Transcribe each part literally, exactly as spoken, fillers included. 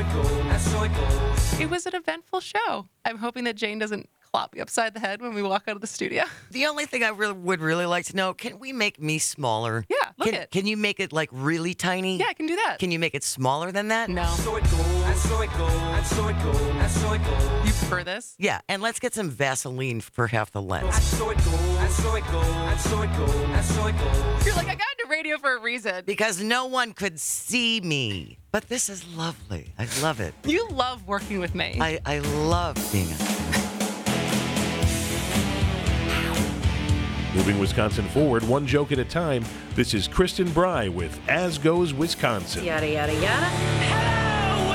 it goes. That's so it goes. It was an eventful show. I'm hoping that Jane doesn't clop me upside the head when we walk out of the studio. The only thing I really would really like to know, can we make me smaller? Yeah, look can, it. Can you make it like really tiny? Yeah, I can do that. Can you make it smaller than that? No. So it goes. That's so it goes. That's so it goes. That's so it goes. You prefer this? Yeah, and let's get some Vaseline for half the lens. That's so it goes. That's so it goes. That's so it goes. That's so it goes. You're like, I got into radio for a reason. Because no one could see me. But this is lovely. I love it. You love working with me. I, I love being a... Moving Wisconsin forward, one joke at a time. This is Kristen Bry with As Goes Wisconsin. Yada, yada, yada. Hello,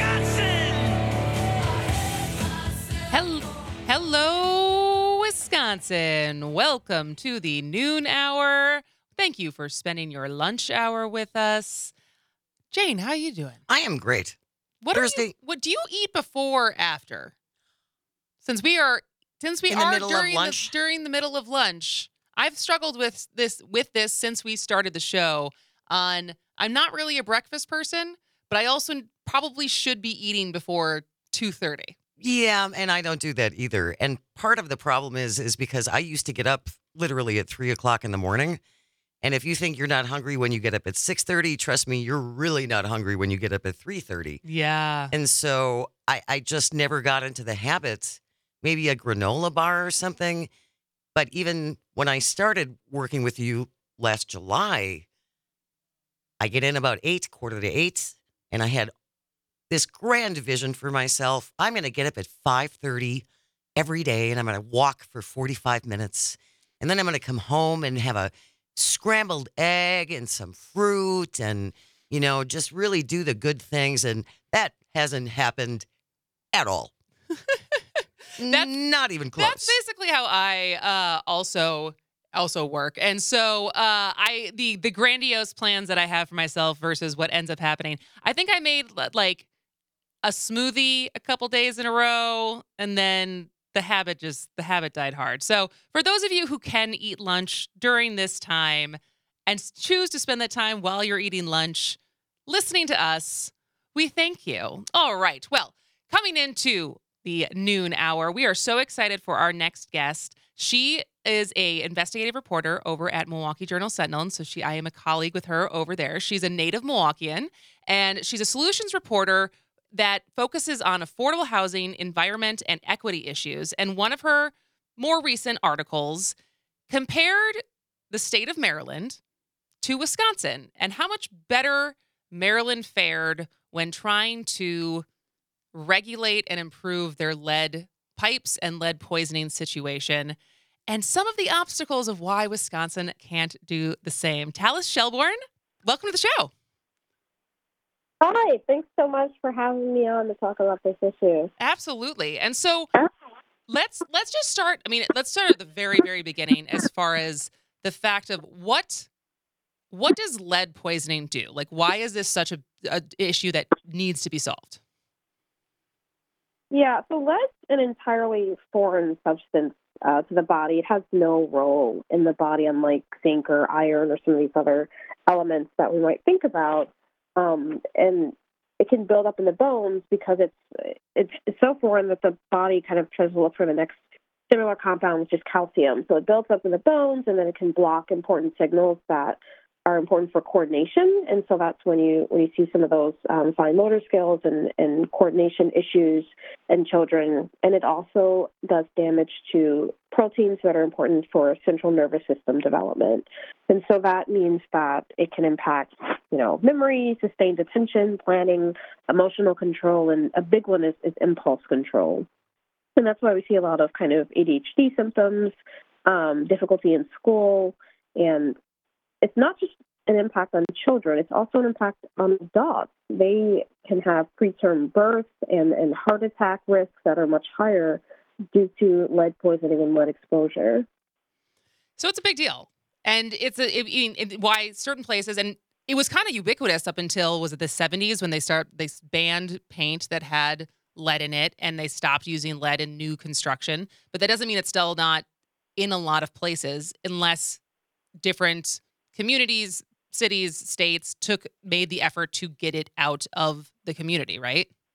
Wisconsin! Hel- Hello, Wisconsin. Welcome to the noon hour. Thank you for spending your lunch hour with us. Jane, how are you doing? I am great. What are Thursday- you, what do you eat before or after? Since we are since we In the are middle of during the, lunch? during the middle of lunch, I've struggled with this with this since we started the show. On I'm not really a breakfast person, but I also probably should be eating before two thirty. Yeah, and I don't do that either. And part of the problem is is because I used to get up literally at three o'clock in the morning. And if you think you're not hungry when you get up at six thirty, trust me, you're really not hungry when you get up at three thirty. Yeah. And so I, I just never got into the habit, maybe a granola bar or something. But even when I started working with you last July, I get in about eight, quarter to eight, and I had this grand vision for myself. I'm going to get up at five thirty every day, and I'm going to walk for forty-five minutes. And then I'm going to come home and have a scrambled egg and some fruit and, you know, just really do the good things. And that hasn't happened at all. That's- Not even close. That's basically how I uh, also also work. And so uh, I the the grandiose plans that I have for myself versus what ends up happening. I think I made like a smoothie a couple days in a row, and then the habit just the habit died hard. So for those of you who can eat lunch during this time and choose to spend that time while you're eating lunch listening to us, we thank you. All right. Well, coming into the noon hour, we are so excited for our next guest. She is a investigative reporter over at Milwaukee Journal Sentinel. And so she, I am a colleague with her over there. She's a native Milwaukeean, and she's a solutions reporter that focuses on affordable housing, environment, and equity issues. And one of her more recent articles compared the state of Maryland to Wisconsin and how much better Maryland fared when trying to regulate and improve their lead pipes and lead poisoning situation, and some of the obstacles of why Wisconsin can't do the same. Talis Shelbourne, welcome to the show. Hi, thanks so much for having me on to talk about this issue. Absolutely. And so let's let's just start, I mean, let's start at the very, very beginning as far as the fact of what what does lead poisoning do? Like, why is this such a, a issue that needs to be solved? Yeah, so lead's an entirely foreign substance uh, to the body. It has no role in the body, unlike zinc or iron or some of these other elements that we might think about. Um, and it can build up in the bones because it's, it's it's so foreign that the body kind of tries to look for the next similar compound, which is calcium. So it builds up in the bones, and then it can block important signals that are important for coordination. And so that's when you when you see some of those um, fine motor skills and, and coordination issues in children. And it also does damage to proteins that are important for central nervous system development. And so that means that it can impact, you know, memory, sustained attention, planning, emotional control, and a big one is, is impulse control. And that's why we see a lot of kind of A D H D symptoms, um, difficulty in school, and it's not just an impact on children, it's also an impact on adults. They can have preterm birth and, and heart attack risks that are much higher due to lead poisoning and lead exposure. So it's a big deal. And it's a, it, it, why certain places, and it was kind of ubiquitous up until, was it the seventies when they start they banned paint that had lead in it, and they stopped using lead in new construction. But that doesn't mean it's still not in a lot of places unless different communities, cities, states took made the effort to get it out of the community, right?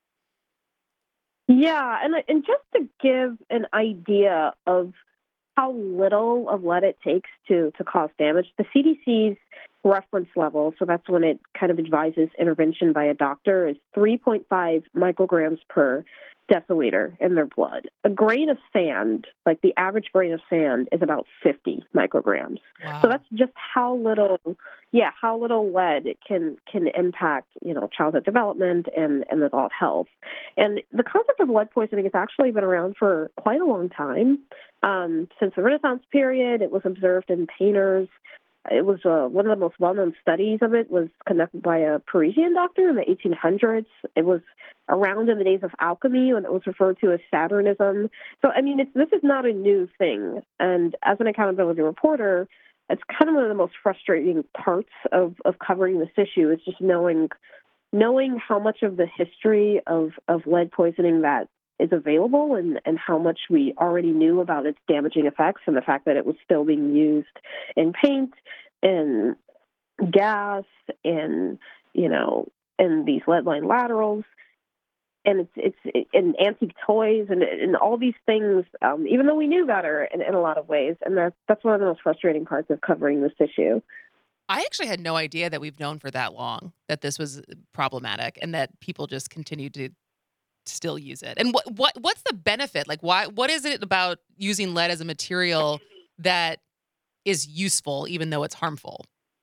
Yeah, and and just to give an idea of how little of lead it takes to to cause damage, the C D C's reference level, so that's when it kind of advises intervention by a doctor, is three point five micrograms per deciliter in their blood. A grain of sand, like the average grain of sand, is about fifty micrograms. So Wow. that's just how little, yeah, how little lead can can impact, you know, childhood development and, and adult health. And the concept of lead poisoning has actually been around for quite a long time. Um, since the Renaissance period, it was observed in painters. It was uh, one of the most well-known studies of it was conducted by a Parisian doctor in the eighteen hundreds. It was around in the days of alchemy when it was referred to as Saturnism. So, I mean, it's, this is not a new thing. And as an accountability reporter, it's kind of one of the most frustrating parts of, of covering this issue is just knowing knowing how much of the history of, of lead poisoning that is available and, and how much we already knew about its damaging effects and the fact that it was still being used in paint and gas and, you know, and these lead-lined laterals. And it's it's in antique toys and, and all these things, um, even though we knew better in, in a lot of ways. And that's, that's one of the most frustrating parts of covering this issue. I actually had no idea that we've known for that long that this was problematic and that people just continue to still use it. And what what what's the benefit? Like, why? What is it about using lead as a material that is useful, even though it's harmful?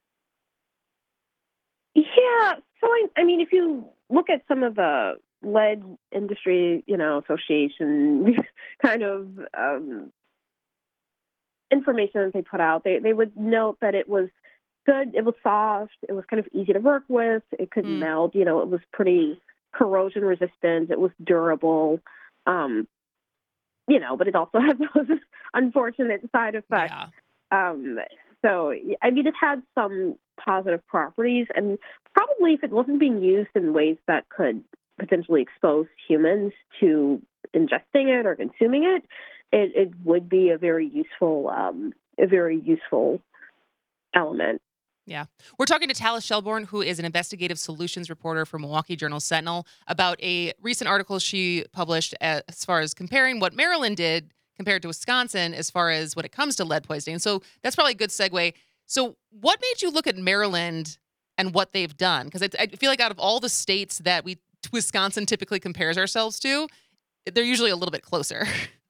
Yeah. So, I, I mean, if you look at some of the lead industry, you know, association kind of um, information that they put out, they, they would note that it was good, it was soft, it was kind of easy to work with, it could Mm. melt, you know, it was pretty corrosion resistant, it was durable, um, you know, but it also had those unfortunate side effects. Yeah. Um, so, I mean, it had some positive properties, and probably if it wasn't being used in ways that could potentially expose humans to ingesting it or consuming it, it, it would be a very useful, um, a very useful element. Yeah. We're talking to Talis Shelbourne, who is an investigative solutions reporter for Milwaukee Journal Sentinel, about a recent article she published as far as comparing what Maryland did compared to Wisconsin as far as when it comes to lead poisoning. So that's probably a good segue. So what made you look at Maryland and what they've done? Because I, I feel like out of all the states that we Wisconsin typically compares ourselves to, they're usually a little bit closer.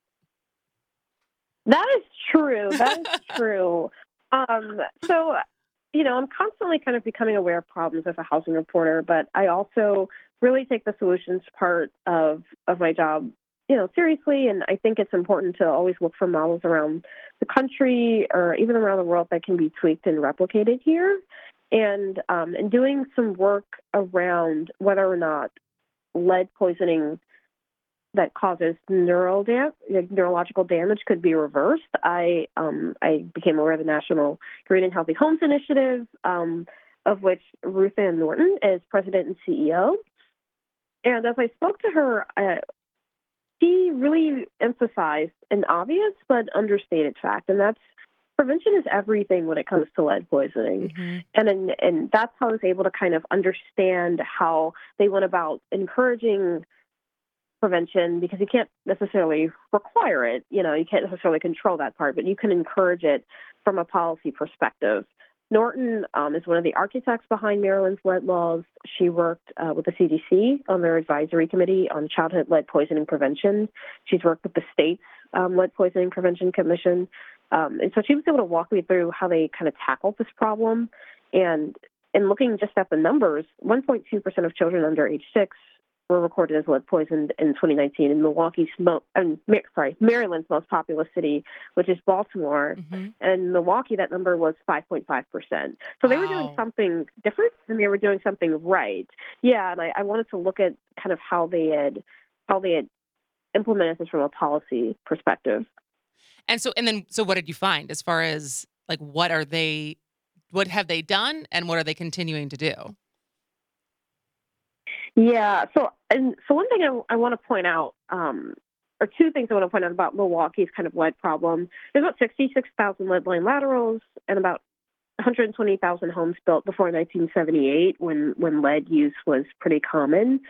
That is true. That is true. Um, so, you know, I'm constantly kind of becoming aware of problems as a housing reporter, but I also really take the solutions part of, of my job, you know, seriously. And I think it's important to always look for models around the country or even around the world that can be tweaked and replicated here. And, um, and doing some work around whether or not lead poisoning that causes neural dam- neurological damage could be reversed. I um, I became aware of the National Green and Healthy Homes Initiative, um, of which Ruth Ann Norton is president and C E O. And as I spoke to her, uh, she really emphasized an obvious but understated fact, and that's prevention is everything when it comes to lead poisoning. Mm-hmm. And, and and that's how I was able to kind of understand how they went about encouraging prevention, because you can't necessarily require it. You know, you can't necessarily control that part, but you can encourage it from a policy perspective. Norton um, is one of the architects behind Maryland's lead laws. She worked uh, with the C D C on their advisory committee on childhood lead poisoning prevention. She's worked with the state's um, lead poisoning prevention commission. Um, and so she was able to walk me through how they kind of tackled this problem. And in looking just at the numbers, one point two percent of children under age six were recorded as lead poisoned in twenty nineteen in Milwaukee's, mo- um, sorry, Maryland's most populous city, which is Baltimore. Mm-hmm. And in Milwaukee, that number was five point five percent. So they were doing Wow. something different, and they were doing something right. Yeah, and I, I wanted to look at kind of how they had how they had implemented this from a policy perspective. And so, and then, so what did you find as far as like, what are they, what have they done and what are they continuing to do? Yeah. So, and so one thing I, I want to point out, um, or two things I want to point out about Milwaukee's kind of lead problem. There's about sixty-six thousand lead line laterals and about one hundred twenty thousand homes built before nineteen seventy-eight, when when lead use was pretty common.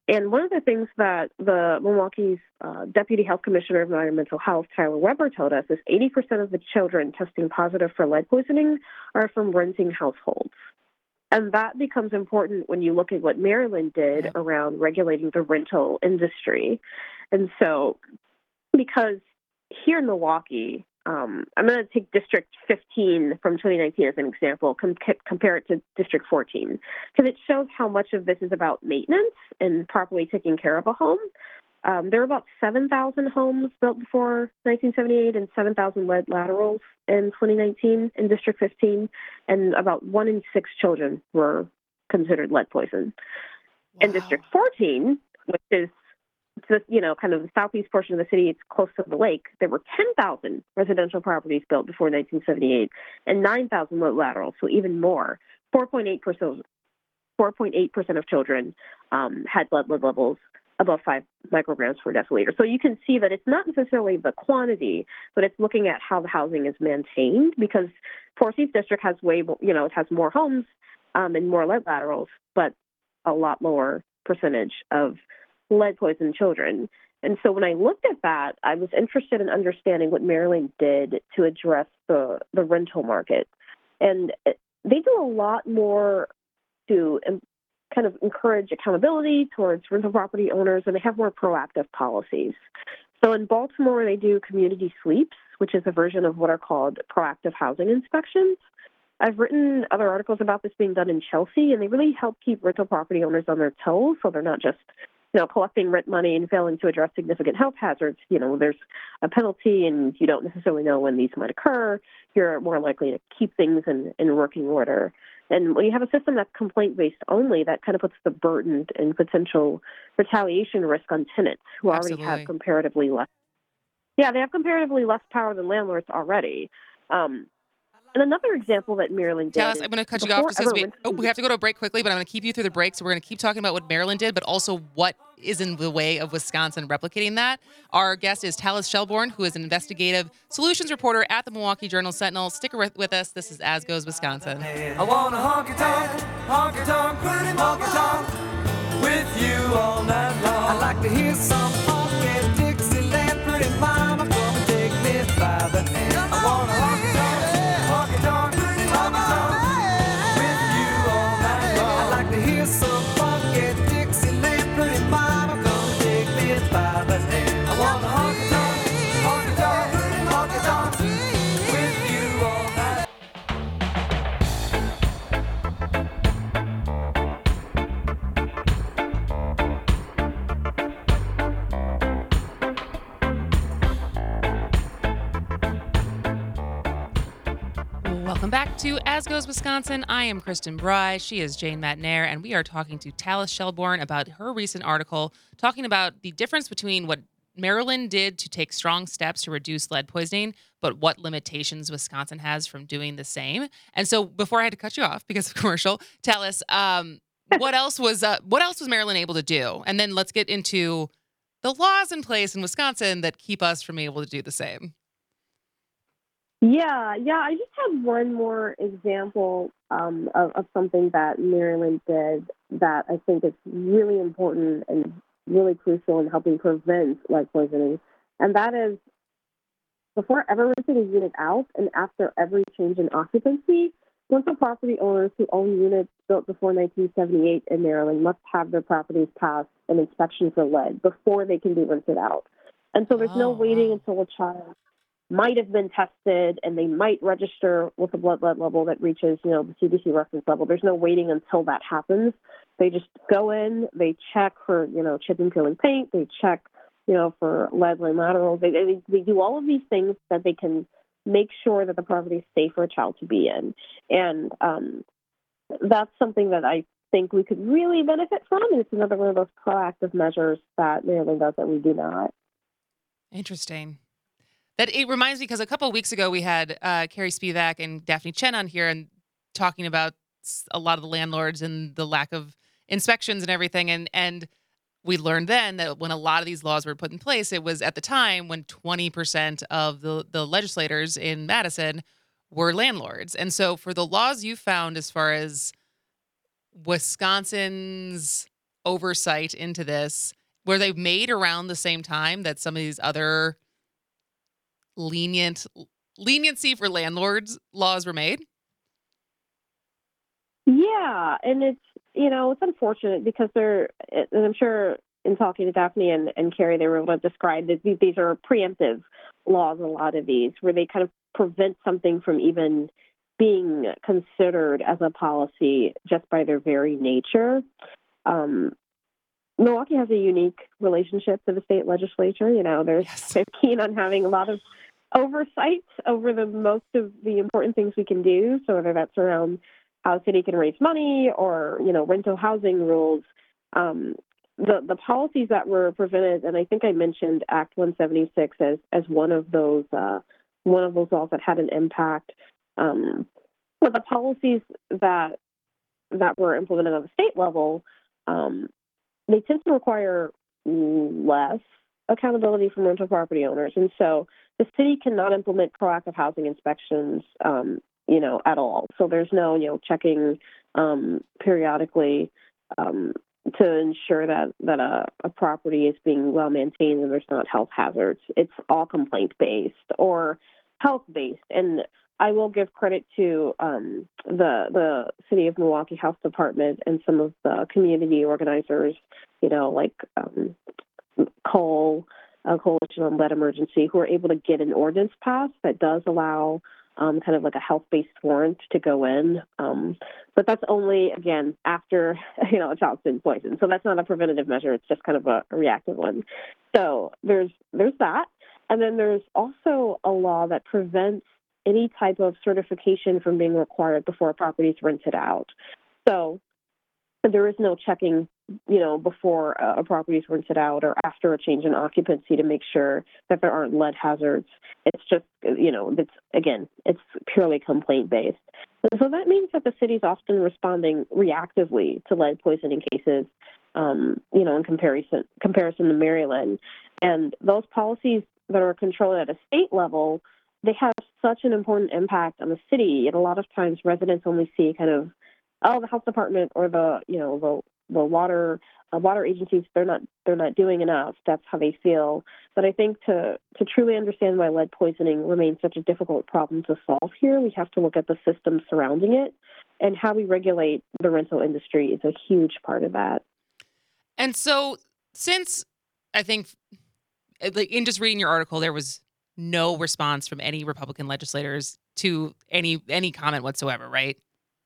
And one of the things that the Milwaukee's uh, Deputy Health Commissioner of Environmental Health, Tyler Weber, told us is eighty percent of the children testing positive for lead poisoning are from renting households. And that becomes important when you look at what Maryland did around regulating the rental industry. And so, because here in Milwaukee, um, I'm going to take District fifteen from twenty nineteen as an example, com- compare it to District fourteen, because it shows how much of this is about maintenance and properly taking care of a home. Um, there were about seven thousand homes built before nineteen seventy-eight and seven thousand lead laterals in twenty nineteen in District fifteen, and about one in six children were considered lead poisoned. Wow. In District fourteen, which is the, you know, kind of the southeast portion of the city, it's close to the lake, there were ten thousand residential properties built before nineteen seventy-eight and nine thousand lead laterals, so even more. four point eight percent, four point eight percent of children um, had lead levels above five micrograms per deciliter. So you can see that it's not necessarily the quantity, but it's looking at how the housing is maintained, because fourteenth District has way more, you know, it has more homes um, and more lead laterals, but a lot lower percentage of lead poisoned children. And so when I looked at that, I was interested in understanding what Maryland did to address the, the rental market. And it, they do a lot more to um, kind of encourage accountability towards rental property owners, and they have more proactive policies. So in Baltimore, they do community sweeps, which is a version of what are called proactive housing inspections. I've written other articles about this being done in Chelsea, and they really help keep rental property owners on their toes, so they're not just, you know, collecting rent money and failing to address significant health hazards. You know, there's a penalty, and you don't necessarily know when these might occur. You're more likely to keep things in, in working order. And when you have a system that's complaint-based only, that kind of puts the burden and potential retaliation risk on tenants who Absolutely. already have comparatively less. Yeah, they have comparatively less power than landlords already. Um, and another example that Maryland did. Dallas, I'm going to cut you off just before because we, ever oh, we have to go to a break quickly, but I'm going to keep you through the break. So we're going to keep talking about what Maryland did, but also what is in the way of Wisconsin replicating that. Our guest is Talis Shelbourne, who is an investigative solutions reporter at the Milwaukee Journal-Sentinel. Stick with, with us. This is As Goes Wisconsin. I want a honky-tonk, honky-tonk, pretty honky-tonk with you all night long. I like to hear some funky Dixieland, pretty mama, come and take me by the hand. I want a honky-tonk, honky-tonk, pretty honky-tonk with you all night long. I like to hear some funky Dixieland, pretty mama, come and take me by the hand. I want a honky-tonk, honky-tonk, pretty honky-tonk with you all night. Welcome back to As Goes Wisconsin. I am Kristen Bry. She is Jane Matnair, and we are talking to Talis Shelbourne about her recent article talking about the difference between what Maryland did to take strong steps to reduce lead poisoning, but what limitations Wisconsin has from doing the same. And so, before I had to cut you off because of commercial, Talis, um, what else was uh, what else was Maryland able to do? And then let's get into the laws in place in Wisconsin that keep us from being able to do the same. Yeah, yeah. I just have one more example um, of, of something that Maryland did that I think is really important and really crucial in helping prevent lead poisoning. And that is, before ever renting a unit out and after every change in occupancy, rental property owners who own units built before nineteen seventy-eight in Maryland must have their properties pass an inspection for lead before they can be rented out. And so there's Oh, no waiting wow. until a child might have been tested and they might register with a blood lead level that reaches, you know, the C D C reference level. There's no waiting until that happens. They just go in, they check for, you know, chipping, peeling paint, they check, you know, for lead line laterals. They, they, they do all of these things that they can make sure that the property is safe for a child to be in. And um, that's something that I think we could really benefit from. And it's another one of those proactive measures that Maryland does that we do not. Interesting. That it reminds me because a couple of weeks ago we had uh, Carrie Spivak and Daphne Chen on here and talking about s- a lot of the landlords and the lack of inspections and everything. And and we learned then that when a lot of these laws were put in place, it was at the time when twenty percent of the, the legislators in Madison were landlords. And so for the laws you found as far as Wisconsin's oversight into this? Were they made around the same time that some of these other lenient leniency for landlords laws were made? Yeah, and it's, you know, it's unfortunate because they're, and I'm sure in talking to Daphne and, and Carrie, they were able to describe that these these are preemptive laws, a lot of these, where they kind of prevent something from even being considered as a policy just by their very nature. Um, Milwaukee has a unique relationship to the state legislature. You know, they're, Yes. they're keen on having a lot of oversight over the most of the important things we can do. So whether that's around how a city can raise money or, you know, rental housing rules, um, the, the policies that were prevented, and I think I mentioned Act one seventy-six as, as one of those, uh, one of those laws that had an impact. Um, but the policies that, that were implemented on the state level, um, they tend to require less accountability from rental property owners. And so the city cannot implement proactive housing inspections, um, you know, at all. So there's no, you know, checking um, periodically um, to ensure that, that a, a property is being well maintained and there's not health hazards. It's all complaint-based or health-based. And I will give credit to um, the the City of Milwaukee Health Department and some of the community organizers, you know, like um, Cole, uh, Coalition on Lead Emergency, who are able to get an ordinance passed that does allow um, kind of like a health-based warrant to go in. Um, but that's only, again, after, you know, a child's been poisoned. So that's not a preventative measure. It's just kind of a, a reactive one. So there's there's that. And then there's also a law that prevents any type of certification from being required before a property is rented out. So there is no checking, you know, before a property is rented out or after a change in occupancy to make sure that there aren't lead hazards. It's just, you know, it's, again, it's purely complaint-based. And so that means that the city's often responding reactively to lead poisoning cases, um, you know, in comparison, comparison to Maryland. And those policies that are controlled at a state level, they have such an important impact on the city. And a lot of times residents only see kind of, oh, the health department or the, you know, the, the water, uh, water agencies, they're not, they're not doing enough. That's how they feel. But I think to, to truly understand why lead poisoning remains such a difficult problem to solve here, we have to look at the system surrounding it, and how we regulate the rental industry is a huge part of that. And so since I think, like, in just reading your article, there was no response from any Republican legislators to any any comment whatsoever, right?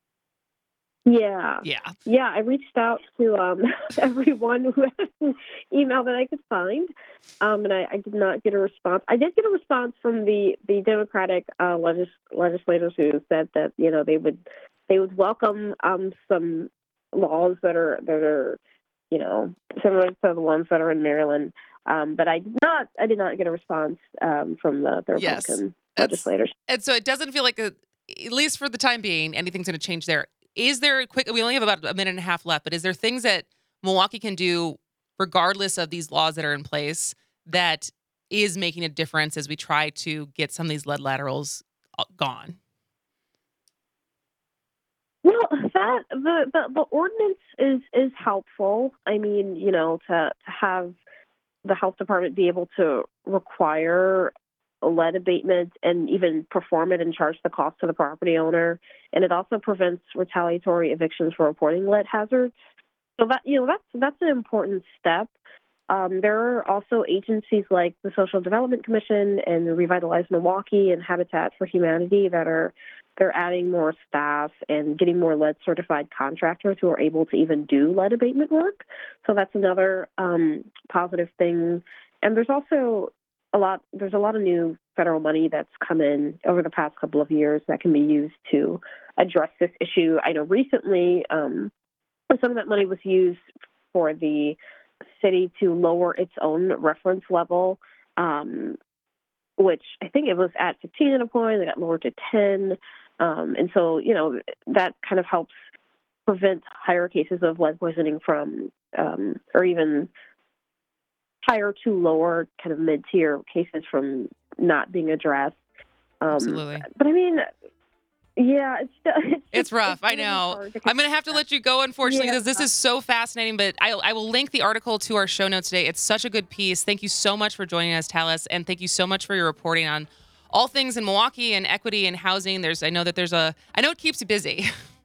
Yeah. Yeah. Yeah, I reached out to um, everyone who had an email that I could find, um, and I, I did not get a response. I did get a response from the, the Democratic uh, legis- legislators who said that, you know, they would they would welcome um, some laws that are that are, you know, similar to the ones that are in Maryland. Um, but I did not I did not get a response um, from the, the Yes. Republican That's- legislators. And so it doesn't feel like, a, at least for the time being, anything's going to change there. Is there a quick, we only have about a minute and a half left, but is there things that Milwaukee can do regardless of these laws that are in place that is making a difference as we try to get some of these lead laterals gone? Well, that the, the, the ordinance is, is helpful. I mean, you know, to, to have the health department be able to require a lead abatement and even perform it and charge the cost to the property owner. And it also prevents retaliatory evictions for reporting lead hazards. So that, you know, that's, that's an important step. Um, there are also agencies like the Social Development Commission and Revitalize Milwaukee and Habitat for Humanity that are, they're adding more staff and getting more lead certified contractors who are able to even do lead abatement work. So that's another um, positive thing. And there's also a lot, there's a lot of new federal money that's come in over the past couple of years that can be used to address this issue. I know recently um, some of that money was used for the city to lower its own reference level, um, which I think it was at fifteen at a point. They got lowered to ten. Um, and so, you know, that kind of helps prevent higher cases of lead poisoning from, um, or even higher to lower kind of mid-tier cases from not being addressed. Um, Absolutely. But I mean, Yeah, it's it's, It's just, rough. it's I really know. hard to I'm going to have to let you go, unfortunately, Yeah. because this is so fascinating. But I, I will link the article to our show notes today. It's such a good piece. Thank you so much for joining us, Talis, and thank you so much for your reporting on all things in Milwaukee and equity and housing. There's, I know that there's a, I know it keeps you busy.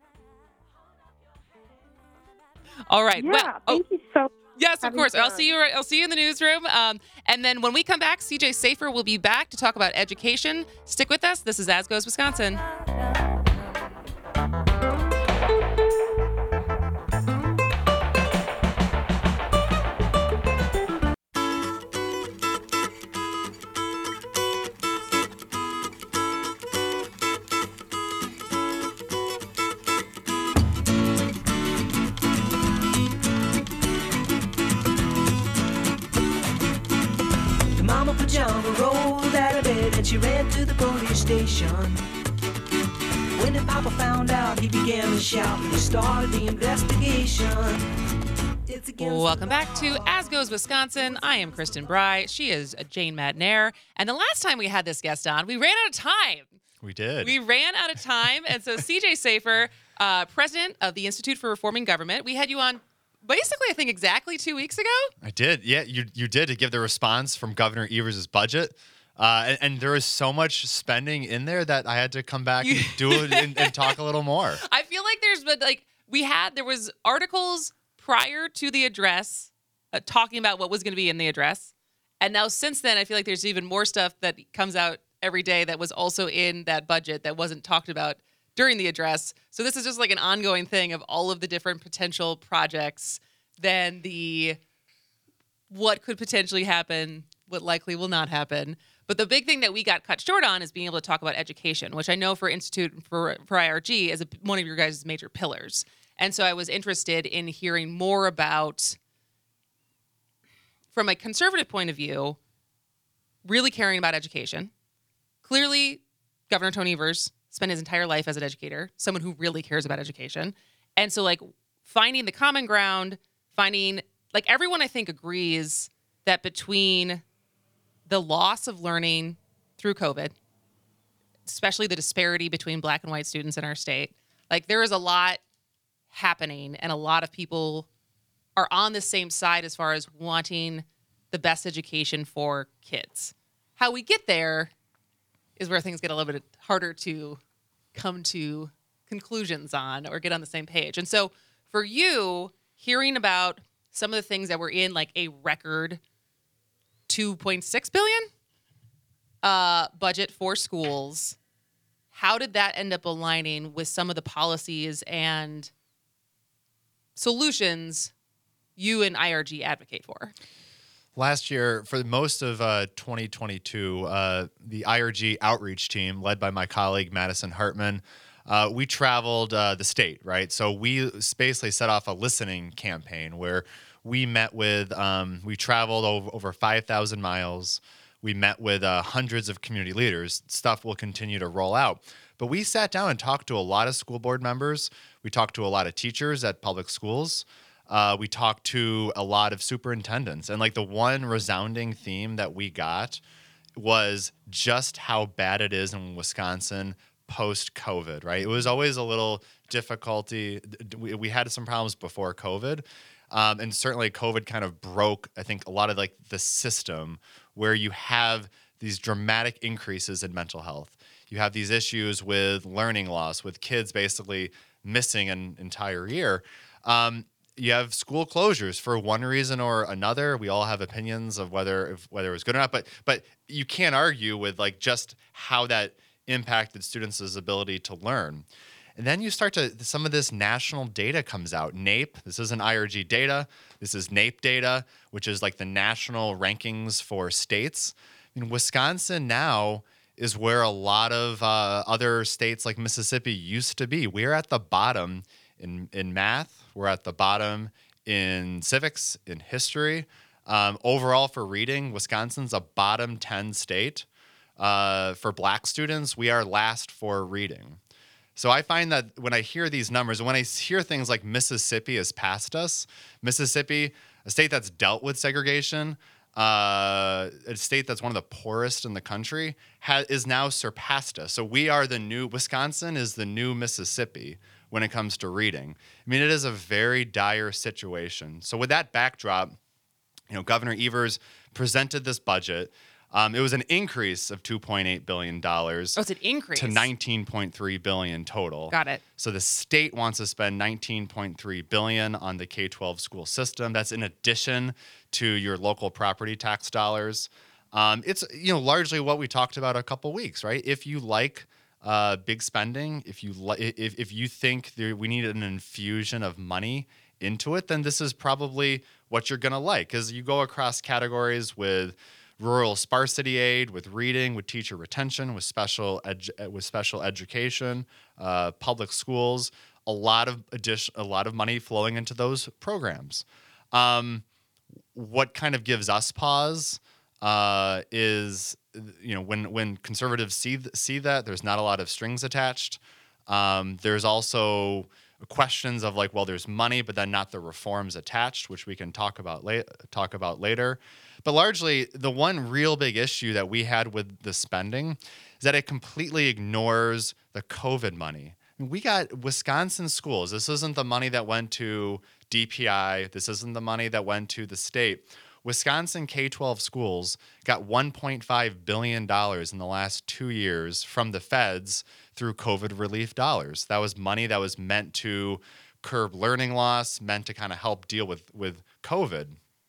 All right. Yeah, well, oh, thank you so. yes, of having course. I'll fun. see you. I'll see you in the newsroom. Um, and then when we come back, C J Safer will be back to talk about education. Stick with us. This is As Goes Wisconsin. The mama pajama rolled out of bed and she ran to the police station. When the papa found out, he began to shout and he started the investigation. It's against Welcome the back to law. As Goes Wisconsin. I am Kristen Bry. She is Jane Madnair. And the last time we had this guest on, we ran out of time. We did. We ran out of time. And so C J Safer, uh, president of the Institute for Reforming Government, we had you on basically, I think, exactly two weeks ago. I did. Yeah, you you did to give the response from Governor Evers' budget. Uh, and, and there was so much spending in there that I had to come back and do it and, and talk a little more. I feel like there's been like we had there was articles prior to the address uh, talking about what was going to be in the address, and now since then I feel like there's even more stuff that comes out every day that was also in that budget that wasn't talked about during the address. So this is just like an ongoing thing of all of the different potential projects, then the what could potentially happen, what likely will not happen. But the big thing that we got cut short on is being able to talk about education, which I know for Institute for, for I R G is a, one of your guys' major pillars. And so I was interested in hearing more about, from a conservative point of view, really caring about education. Clearly, Governor Tony Evers spent his entire life as an educator, someone who really cares about education. And so, like, finding the common ground, finding, like, everyone I think agrees that between the loss of learning through COVID, especially the disparity between black and white students in our state, like, there is a lot happening and a lot of people are on the same side as far as wanting the best education for kids. How we get there is where things get a little bit harder to come to conclusions on or get on the same page. And so for you, hearing about some of the things that were in like a record two point six billion dollars uh, budget for schools, how did that end up aligning with some of the policies and solutions you and I R G advocate for? Last year, for most of uh, twenty twenty-two, uh, the I R G outreach team, led by my colleague Madison Hartman, uh, we traveled uh, the state, right? So we basically set off a listening campaign where we met with, um, we traveled over, over five thousand miles. We met with uh, hundreds of community leaders. Stuff will continue to roll out. But we sat down and talked to a lot of school board members. We talked to a lot of teachers at public schools. Uh, we talked to a lot of superintendents. And like the one resounding theme that we got was just how bad it is in Wisconsin post-COVID, right? It was always a little difficulty. We, we had some problems before COVID. Um, and certainly COVID kind of broke, I think, a lot of like the system where you have these dramatic increases in mental health. You have these issues with learning loss, with kids basically missing an entire year. Um, you have school closures for one reason or another. We all have opinions of whether if, whether it was good or not, but but you can't argue with like just how that impacted students' ability to learn. And then you start to, some of this national data comes out. NAEP, this isn't I R G data. This is NAEP data, which is like the national rankings for states. I mean, Wisconsin now is where a lot of uh, other states like Mississippi used to be. We're at the bottom in, in math. We're at the bottom in civics, in history. Um, overall for reading, Wisconsin's a bottom ten state. Uh, for black students, we are last for reading. So I find that when I hear these numbers, when I hear things like Mississippi has passed us, Mississippi, a state that's dealt with segregation, uh, a state that's one of the poorest in the country, ha- is now surpassed us. So we are the new, Wisconsin is the new Mississippi when it comes to reading. I mean, it is a very dire situation. So with that backdrop, you know, Governor Evers presented this budget. Um, it was an increase of two point eight billion dollars Oh, it's an increase. to nineteen point three billion dollars total. Got it. So the state wants to spend nineteen point three billion dollars on the K twelve school system. That's in addition to your local property tax dollars. Um, it's, you know, largely what we talked about a couple weeks, right? If you like uh, big spending, if you li- if if you think there, we need an infusion of money into it, then this is probably what you're gonna like, because you go across categories with rural sparsity aid, with reading, with teacher retention, with special edu- with special education, uh, public schools, a lot of addition, a lot of money flowing into those programs. Um, what kind of gives us pause uh, is, you know, when when conservatives see th- see that there's not a lot of strings attached. Um, there's also questions of like, well, there's money, but then not the reforms attached, which we can talk about la- talk about later. But largely, the one real big issue that we had with the spending is that it completely ignores the COVID money. I mean, we got Wisconsin schools. This isn't the money that went to D P I. This isn't the money that went to the state. Wisconsin K twelve schools got one point five billion dollars in the last two years from the feds through COVID relief dollars. That was money that was meant to curb learning loss, meant to kind of help deal with, with COVID.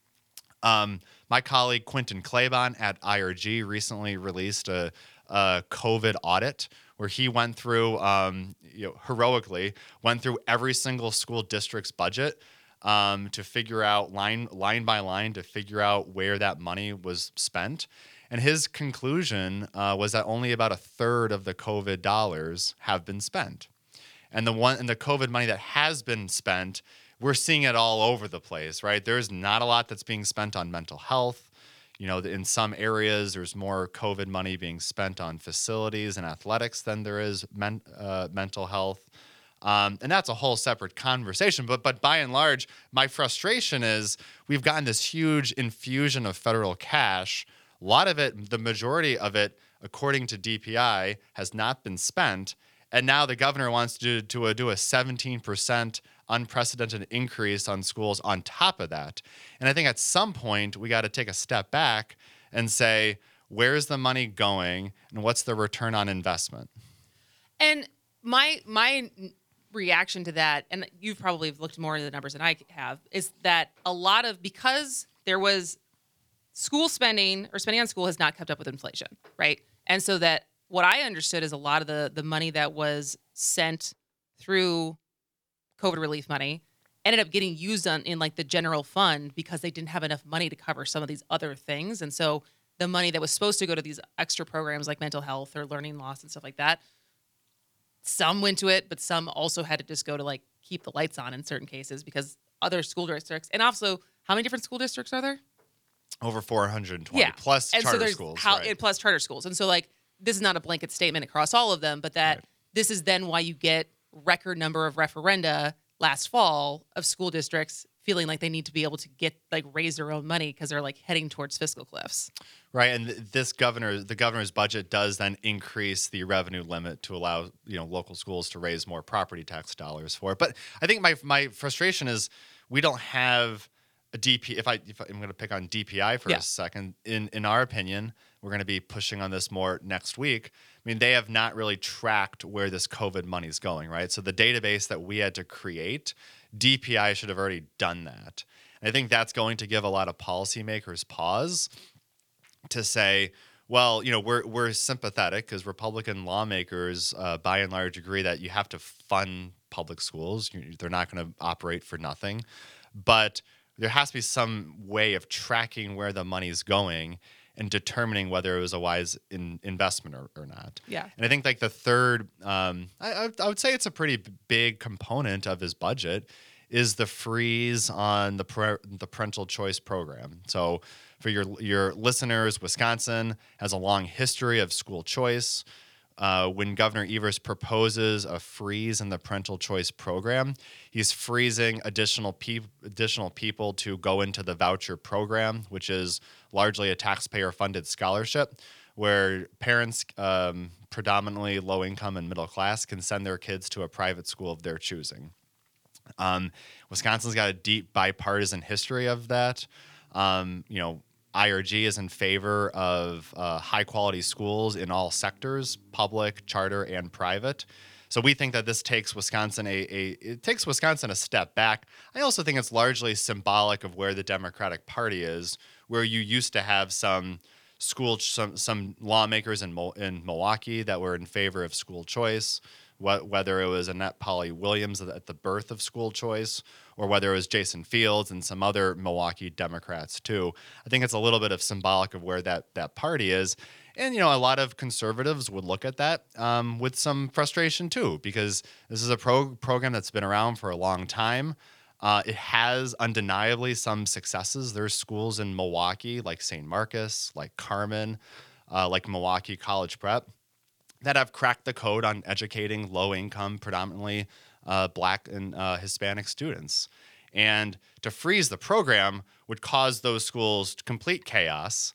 Um, my colleague Quentin Claybon at I R G recently released a, a COVID audit where he went through, um, you know, heroically went through every single school district's budget um, to figure out line line by line to figure out where that money was spent. And his conclusion uh, was that only about a third of the COVID dollars have been spent, and the one and the COVID money that has been spent, we're seeing it all over the place, right? There's not a lot that's being spent on mental health. You know, in some areas, there's more COVID money being spent on facilities and athletics than there is men, uh, mental health. Um, and that's a whole separate conversation. But but by and large, my frustration is we've gotten this huge infusion of federal cash. A lot of it, the majority of it, according to D P I, has not been spent. And now the governor wants to, to uh, do a seventeen percent unprecedented increase on schools on top of that. And I think at some point we got to take a step back and say, where's the money going and what's the return on investment? And my my reaction to that, and you've probably looked more into the numbers than I have, is that a lot of, because there was school spending or spending on school has not kept up with inflation, right? And so that what I understood is a lot of the the money that was sent through COVID relief money ended up getting used on in like the general fund because they didn't have enough money to cover some of these other things. And so the money that was supposed to go to these extra programs like mental health or learning loss and stuff like that, some went to it, but some also had to just go to like keep the lights on in certain cases because other school districts, and also how many different school districts are there? Over four hundred twenty Yeah. plus And so charter there's schools. how, right. and plus charter schools. And so like, this is not a blanket statement across all of them, but that Right. this is then why you get record number of referenda last fall of school districts feeling like they need to be able to get like raise their own money because they're like heading towards fiscal cliffs. Right, and th- this governor, the governor's budget does then increase the revenue limit to allow, you know, local schools to raise more property tax dollars for it. But I think my my frustration is we don't have a D P. If I if I'm going to pick on D P I for Yeah. a second, in in our opinion, we're going to be pushing on this more next week. I mean, they have not really tracked where this COVID money is going, right? So the database that we had to create, D P I should have already done that. And I think that's going to give a lot of policymakers pause to say, well, you know, we're we're sympathetic because Republican lawmakers, uh, by and large, agree that you have to fund public schools. You, they're not going to operate for nothing, but there has to be some way of tracking where the money's going and determining whether it was a wise in, investment or, or not. Yeah. And I think like the third, um, I, I, I would say it's a pretty b- big component of his budget is the freeze on the par- the parental choice program. So for your your listeners, Wisconsin has a long history of school choice. uh, when Governor Evers proposes a freeze in the parental choice program, he's freezing additional peop- additional people to go into the voucher program, which is largely a taxpayer-funded scholarship, where parents, um, predominantly low income and middle class, can send their kids to a private school of their choosing. Um, Wisconsin's got a deep bipartisan history of that. Um, you know, I R G is in favor of uh, high quality schools in all sectors, public, charter, and private. So we think that this takes Wisconsin a, a it takes Wisconsin a step back. I also think it's largely symbolic of where the Democratic Party is, where you used to have some school some some lawmakers in Mo, in Milwaukee that were in favor of school choice, wh- whether it was Annette Polly Williams at the birth of school choice, or whether it was Jason Fields and some other Milwaukee Democrats too. I think it's a little bit of symbolic of where that that party is. And, you know, a lot of conservatives would look at that um, with some frustration too, because this is a pro- program that's been around for a long time. Uh, it has undeniably some successes. There's schools in Milwaukee like Saint Marcus, like Carmen, uh, like Milwaukee College Prep that have cracked the code on educating low-income, predominantly uh, Black and uh, Hispanic students. And to freeze the program would cause those schools to complete chaos.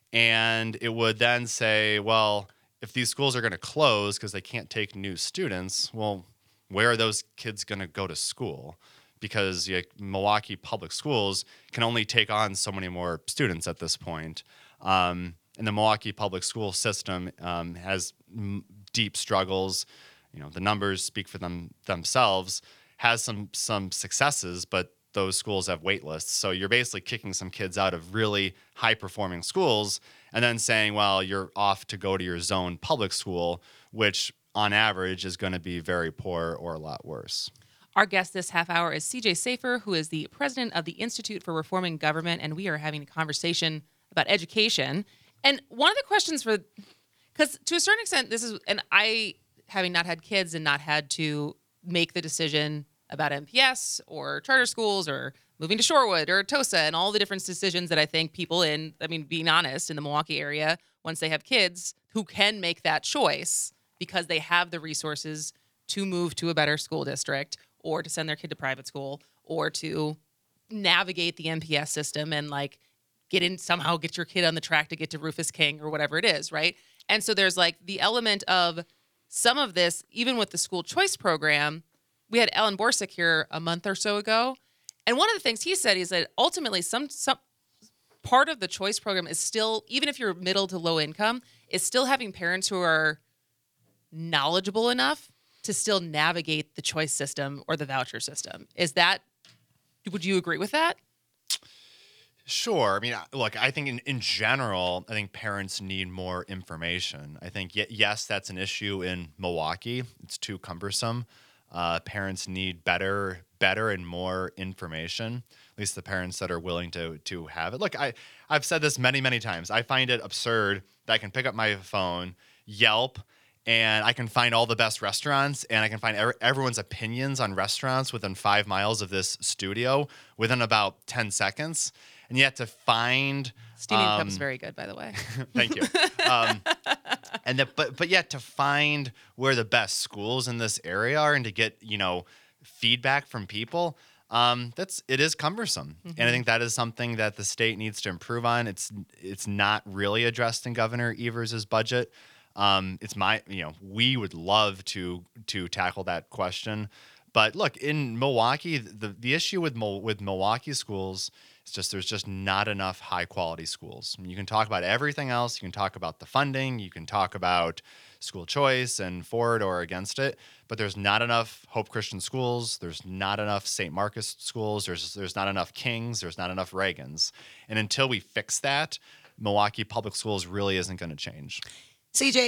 And it would then say, well, if these schools are going to close because they can't take new students, well, where are those kids going to go to school? Because you know, Milwaukee Public Schools can only take on so many more students at this point. Um, and the Milwaukee Public School system um, has m- deep struggles. You know, the numbers speak for them themselves. Has some some successes, but those schools have wait lists. So you're basically kicking some kids out of really high-performing schools and then saying, well, you're off to go to your zone public school, which on average is going to be very poor or a lot worse. Our guest this half hour is C J Safer, who is the president of the Institute for Reforming Government, and we are having a conversation about education. And one of the questions for, because to a certain extent, this is, and I, having not had kids and not had to make the decision about M P S or charter schools or moving to Shorewood or Tosa and all the different decisions that I think people in, I mean, being honest, in the Milwaukee area, once they have kids who can make that choice because they have the resources to move to a better school district or to send their kid to private school or to navigate the M P S system and like get in, somehow get your kid on the track to get to Rufus King or whatever it is, right? And so there's like the element of some of this, even with the school choice program. We had Ellen Borsick here a month or so ago. And one of the things he said is that ultimately some some part of the choice program is still, even if you're middle to low income, is still having parents who are knowledgeable enough to still navigate the choice system or the voucher system. Is that, would you agree with that? Sure. I mean, look, I think in, in general, I think parents need more information. I think, y- yes, that's an issue in Milwaukee. It's too cumbersome. Uh, parents need better, better and more information. At least the parents that are willing to to have it. Look, I I've said this many many times. I find it absurd that I can pick up my phone, Yelp, and I can find all the best restaurants, and I can find er- everyone's opinions on restaurants within five miles of this studio within about ten seconds. And yet to find Steaming um, Cup is very good, by the way. Thank you. Um, and the, but but yet to find where the best schools in this area are and to get you know feedback from people, um, that's it is cumbersome. Mm-hmm. And I think that is something that the state needs to improve on. It's it's not really addressed in Governor Evers' budget. Um, it's my you know we would love to to tackle that question, but look in Milwaukee, the the issue with with Milwaukee schools. It's just there's just not enough high quality schools. You can talk about everything else. You can talk about the funding. You can talk about school choice and for it or against it. But there's not enough Hope Christian schools. There's not enough Saint Marcus schools. There's there's not enough Kings. There's not enough Reagans. And until we fix that, Milwaukee Public Schools really isn't going to change. C J,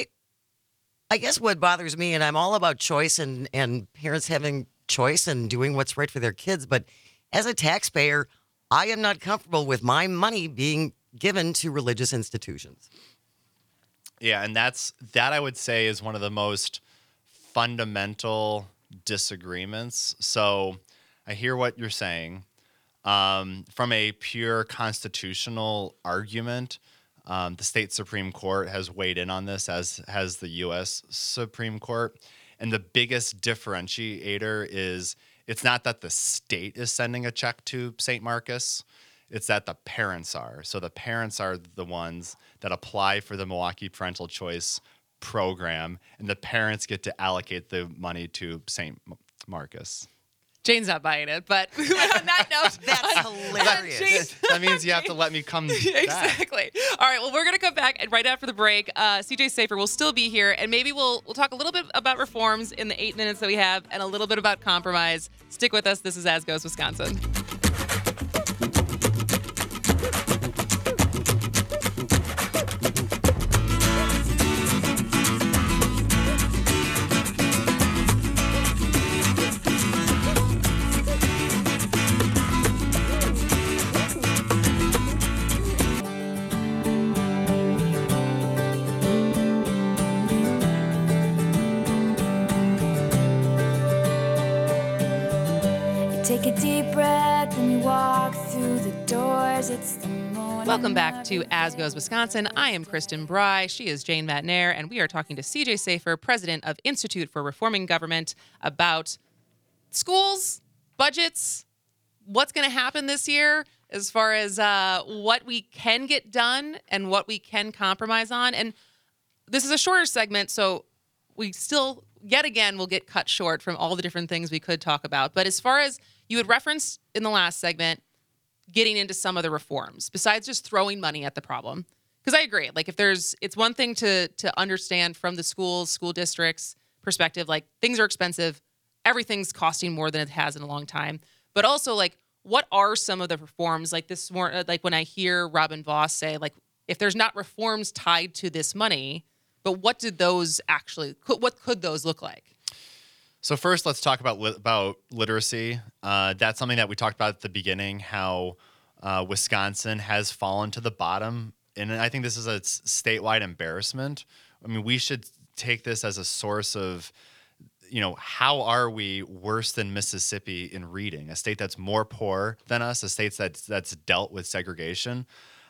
I guess what bothers me, and I'm all about choice and, and parents having choice and doing what's right for their kids, but as a taxpayer, I am not comfortable with my money being given to religious institutions. Yeah, and that's that I would say is one of the most fundamental disagreements. So I hear what you're saying. Um, from a pure constitutional argument, Um, the state Supreme Court has weighed in on this, as has the U S Supreme Court. And the biggest differentiator is it's not that the state is sending a check to Saint Marcus. It's that the parents are. So the parents are the ones that apply for the Milwaukee Parental Choice program, and the parents get to allocate the money to Saint Marcus. Jane's not buying it, but on that note, That's on- hilarious. on Jane's- That means you have to let me come back. Exactly. All right. Well, we're gonna come back, and right after the break, uh, C J Safer will still be here, and maybe we'll we'll talk a little bit about reforms in the eight minutes that we have, and a little bit about compromise. Stick with us. This is As Goes Wisconsin. Take a deep breath when you walk through the doors. It's the morning. Welcome back to As Goes Wisconsin. I am Kristen Bry. She is Jane Matnair, and we are talking to C J Safer, president of Institute for Reforming Government, about schools, budgets, what's going to happen this year as far as uh, what we can get done and what we can compromise on. And this is a shorter segment, so we still, yet again, will get cut short from all the different things we could talk about. But as far as you had referenced in the last segment, getting into some of the reforms, besides just throwing money at the problem. Because I agree, like if there's, it's one thing to to understand from the schools, school districts perspective, like things are expensive, everything's costing more than it has in a long time. But also like, what are some of the reforms? Like this more, like when I hear Robin Voss say, like, if there's not reforms tied to this money, but what did those actually, what could those look like? So first, let's talk about li- about literacy. Uh, that's something that we talked about at the beginning, how uh, Wisconsin has fallen to the bottom. And I think this is a s- statewide embarrassment. I mean, we should take this as a source of, you know, how are we worse than Mississippi in reading? A state that's more poor than us, a state that's, that's dealt with segregation.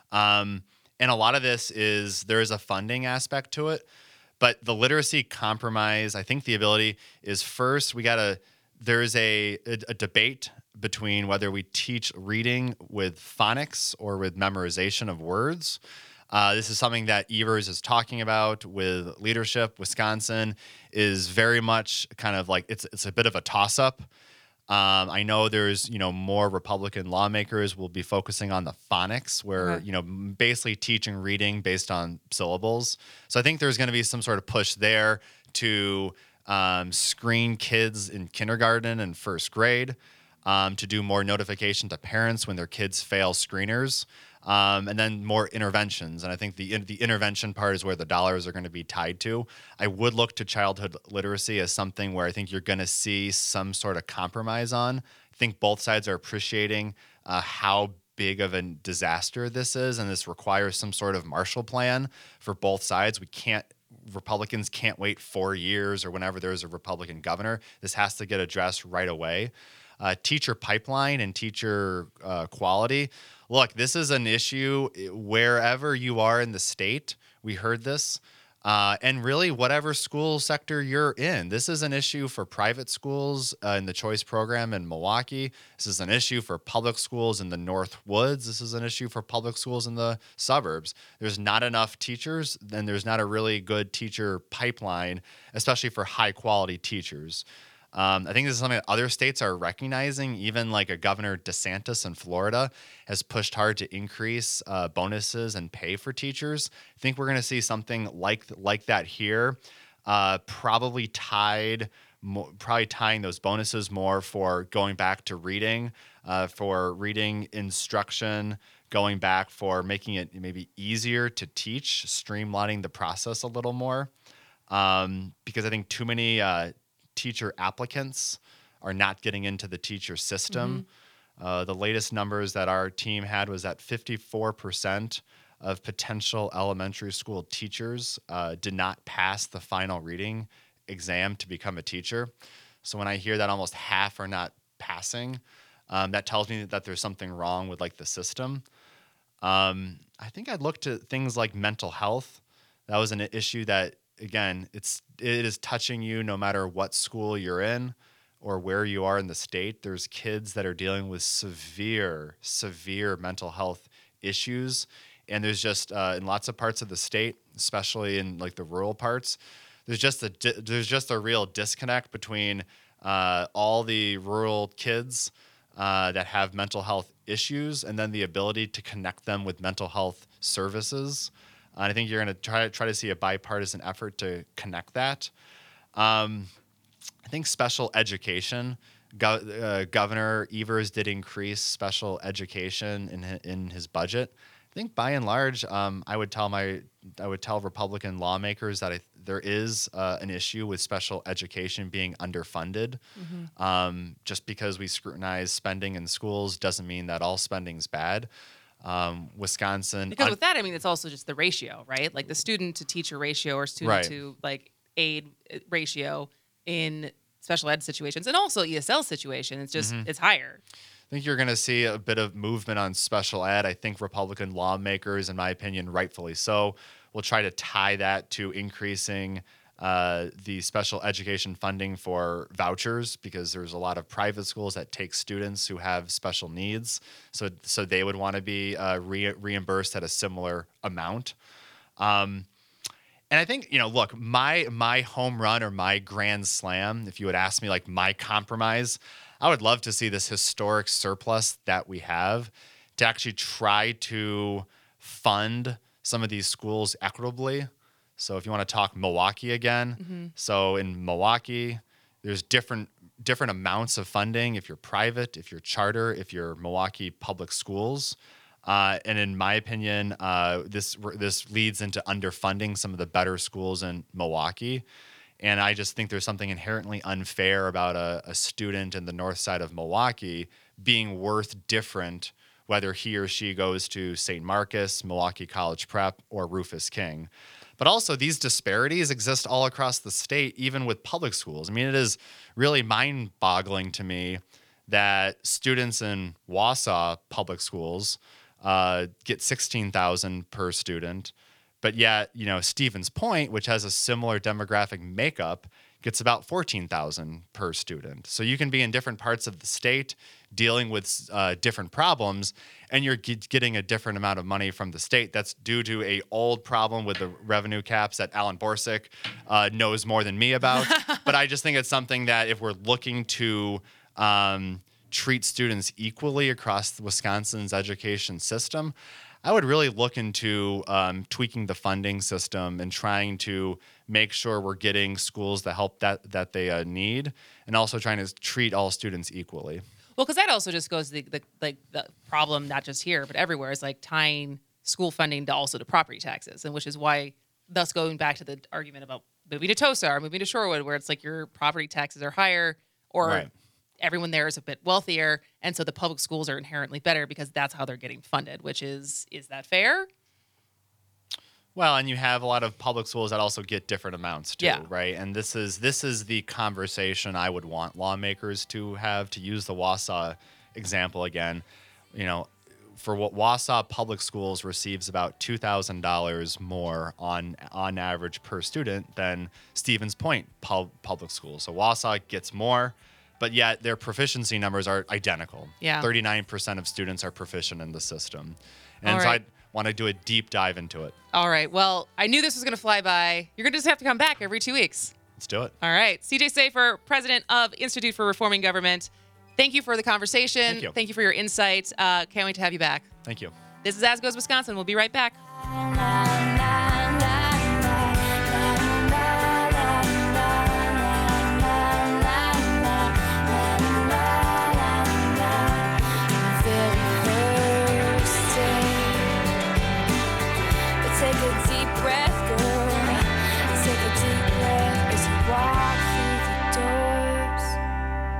Um, and a lot of this is there is a funding aspect to it. But the literacy compromise, I think the ability is first, we got to, there's a, a, a debate between whether we teach reading with phonics or with memorization of words. Uh, this is something that Evers is talking about with leadership. Wisconsin is very much kind of like, it's it's a bit of a toss-up. Um, I know there's, you know, more Republican lawmakers will be focusing on the phonics where, Okay. you know, basically teaching reading based on syllables. So I think there's going to be some sort of push there to um, screen kids in kindergarten and first grade, um, to do more notification to parents when their kids fail screeners. Um, and then more interventions. And I think the the intervention part is where the dollars are going to be tied to. I would look to childhood literacy as something where I think you're going to see some sort of compromise on. I think both sides are appreciating uh, how big of a disaster this is, and this requires some sort of Marshall Plan for both sides. We can't, Republicans can't wait four years or whenever there's a Republican governor. This has to get addressed right away. Uh, teacher pipeline and teacher uh, quality. Look, this is an issue wherever you are in the state. We heard this. Uh, and really, whatever school sector you're in, this is an issue for private schools uh, in the choice program in Milwaukee. This is an issue for public schools in the North Woods. This is an issue for public schools in the suburbs. There's not enough teachers, and there's not a really good teacher pipeline, especially for high quality teachers. Um, I think this is something that other states are recognizing. Even like a Governor DeSantis in Florida has pushed hard to increase uh, bonuses and pay for teachers. I think we're going to see something like like that here, uh, probably tied, mo- probably tying those bonuses more for going back to reading, uh, for reading instruction, going back for making it maybe easier to teach, streamlining the process a little more, um, because I think too many uh, teacher applicants are not getting into the teacher system. Mm-hmm. Uh, the latest numbers that our team had was that fifty-four percent of potential elementary school teachers uh, did not pass the final reading exam to become a teacher. So when I hear that almost half are not passing, um, that tells me that there's something wrong with like the system. Um, I think I'd look to things like mental health. That was an issue that, again, it's it is touching you no matter what school you're in or where you are in the state. There's kids that are dealing with severe, severe mental health issues. And there's just, uh, in lots of parts of the state, especially in like the rural parts, there's just a, di- there's just a real disconnect between uh, all the rural kids uh, that have mental health issues and then the ability to connect them with mental health services. And I think you're going to try try to see a bipartisan effort to connect that. Um, I think special education. Go, uh, Governor Evers did increase special education in hi- in his budget. I think by and large, um, I would tell my I would tell Republican lawmakers that I, there is uh, an issue with special education being underfunded. Mm-hmm. Um, just because we scrutinize spending in schools doesn't mean that all spending's bad. Um, Wisconsin, Because un- with that, I mean, it's also just the ratio, right? Like the student to teacher ratio or student Right. to like aid ratio in special ed situations and also E S L situation. It's just, Mm-hmm. it's higher. I think you're going to see a bit of movement on special ed. I think Republican lawmakers, in my opinion, rightfully so, will try to tie that to increasing uh, the special education funding for vouchers, because there's a lot of private schools that take students who have special needs. So, so they would want to be uh, re- reimbursed at a similar amount. Um, And I think, you know, look, my my home run or my grand slam, if you would ask me, like my compromise, I would love to see this historic surplus that we have to actually try to fund some of these schools equitably. So if you want to talk Milwaukee again, Mm-hmm. so in Milwaukee, there's different different amounts of funding if you're private, if you're charter, if you're Milwaukee Public Schools. Uh, and in my opinion, uh, this this leads into underfunding some of the better schools in Milwaukee. And I just think there's something inherently unfair about a, a student in the north side of Milwaukee being worth different, whether he or she goes to Saint Marcus, Milwaukee College Prep, or Rufus King. But also, these disparities exist all across the state, even with public schools. I mean, it is really mind-boggling to me that students in Wausau public schools uh, get sixteen thousand dollars per student, but yet, you know, Stevens Point, which has a similar demographic makeup, gets about fourteen thousand dollars per student. So you can be in different parts of the state dealing with uh, different problems, and you're ge- getting a different amount of money from the state. That's due to a old problem with the revenue caps that Alan Borsick uh, knows more than me about. But I just think it's something that if we're looking to um, treat students equally across Wisconsin's education system, I would really look into um, tweaking the funding system and trying to make sure we're getting schools the help that that they uh, need, and also trying to treat all students equally. Well, because that also just goes to the, the like the problem, not just here, but everywhere, is like tying school funding to also to property taxes, and which is why, thus going back to the argument about moving to Tosa or moving to Shorewood, where it's like your property taxes are higher, or Right. everyone there is a bit wealthier, and so the public schools are inherently better because that's how they're getting funded. Which is is that fair? Well, and you have a lot of public schools that also get different amounts too, Yeah. right? And this is this is the conversation I would want lawmakers to have, to use the Wausau example again. You know, for what Wausau Public Schools receives about two thousand dollars more on on average per student than Stevens Point pub, Public Schools. So Wausau gets more, but yet their proficiency numbers are identical. Yeah. thirty-nine percent of students are proficient in the system. And All so right. I want to do a deep dive into it. All right. Well, I knew this was going to fly by. You're going to just have to come back every two weeks. Let's do it. All right. C J Safer, president of Institute for Reforming Government. Thank you for the conversation. Thank you. for your insight. Uh, can't wait to have you back. Thank you. This is As Goes Wisconsin. We'll be right back. Take a deep breath, go